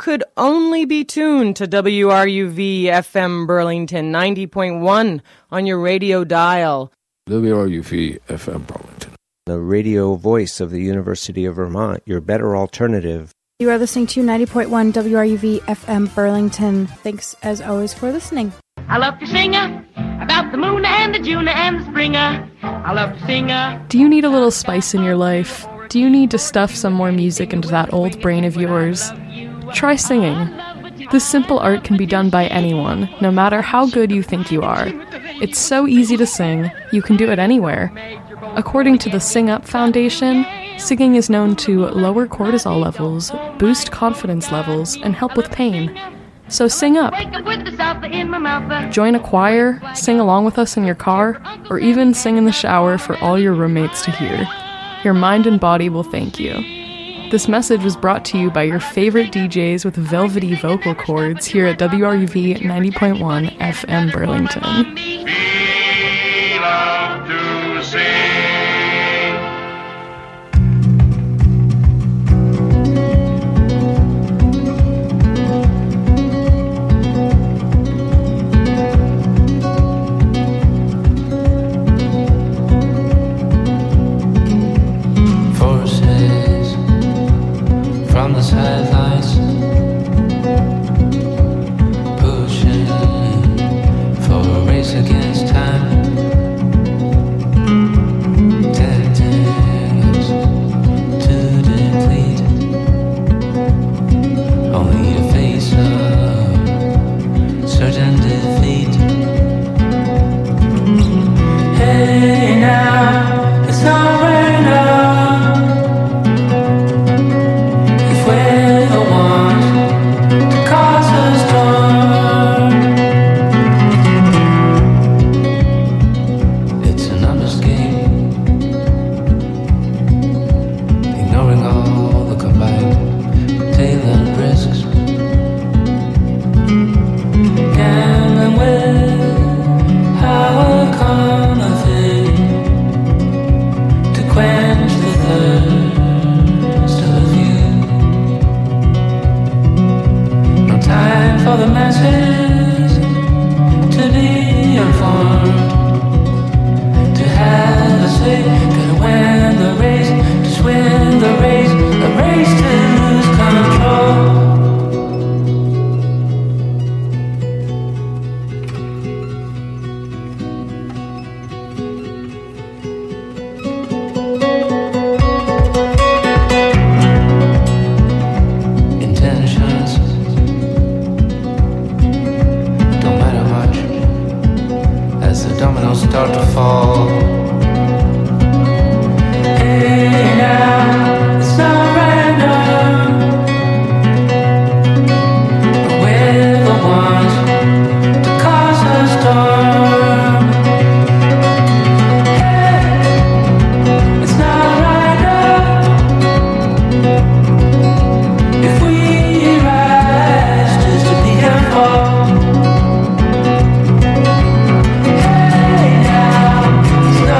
could only be tuned to WRUV FM Burlington 90.1 on your radio dial. WRUV FM Burlington, the radio voice of the University of Vermont, your better alternative. You are listening to 90.1 WRUV FM Burlington. Thanks, as always, for listening. I love to sing about the moon and the June and the spring. I love to sing. Do you need a little spice in your life? Do you need to stuff some more music into that old brain of yours? Try singing. This simple art can be done by anyone, no matter how good you think you are. It's so easy to sing, you can do it anywhere. According to the Sing Up Foundation, singing is known to lower cortisol levels, boost confidence levels, and help with pain. So sing up. Join a choir, sing along with us in your car, or even sing in the shower for all your roommates to hear. Your mind and body will thank you. This message was brought to you by your favorite DJs with velvety vocal cords here at WRUV 90.1 FM Burlington. We love to sing. From the sidelines, pushing for a race against time, tempting us to deplete, only to face a certain defeat. Hey now, it's not right now. We're the ones to cause a storm. It's a numbers game, ignoring all the combined tail and risks. Gambling with our common thing to quench the thirst of a few. Time for the masses to be informed, to have a say, gotta win the race, just win the race, a race to lose control. Start to fall. Hey now, it's not random, but we're the ones to cause a storm. Hey, it's not random if we rise just to be and fall. It's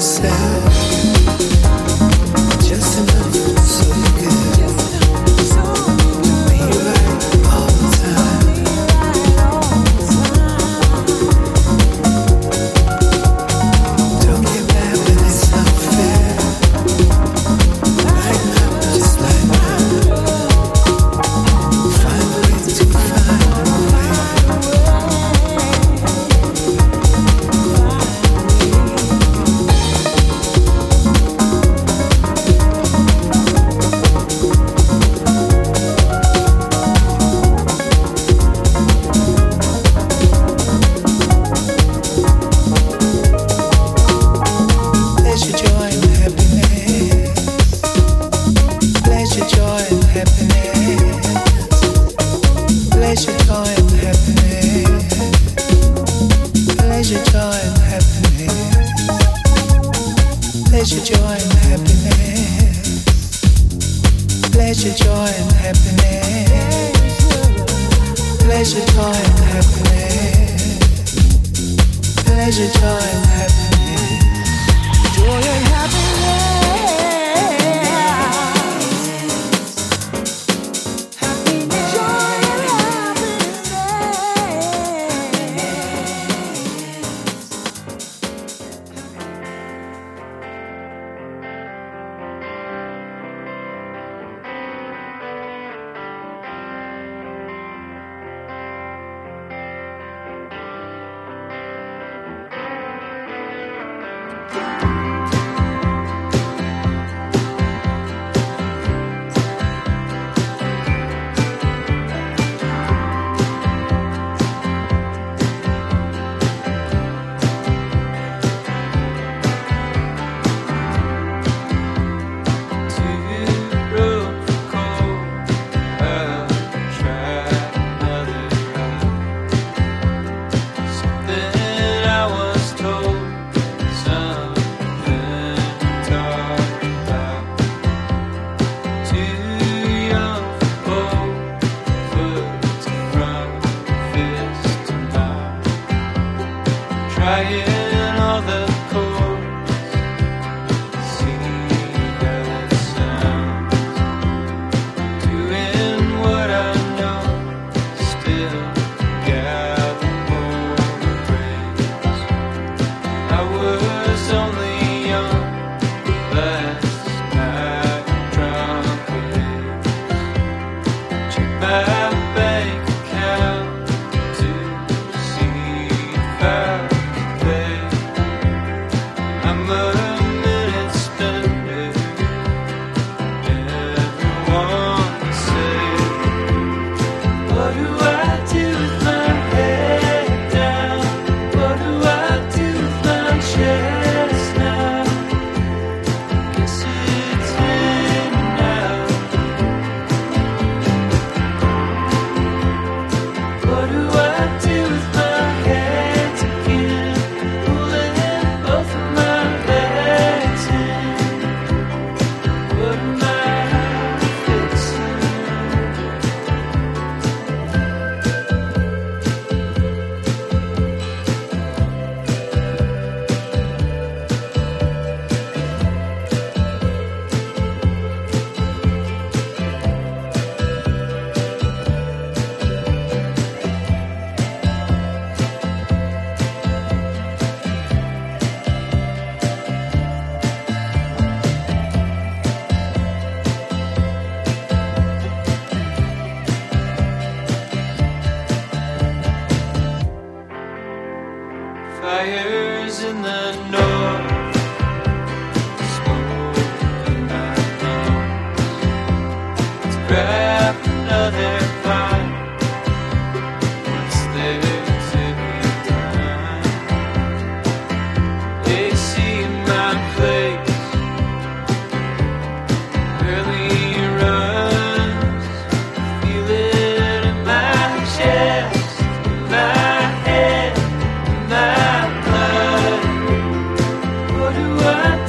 What do I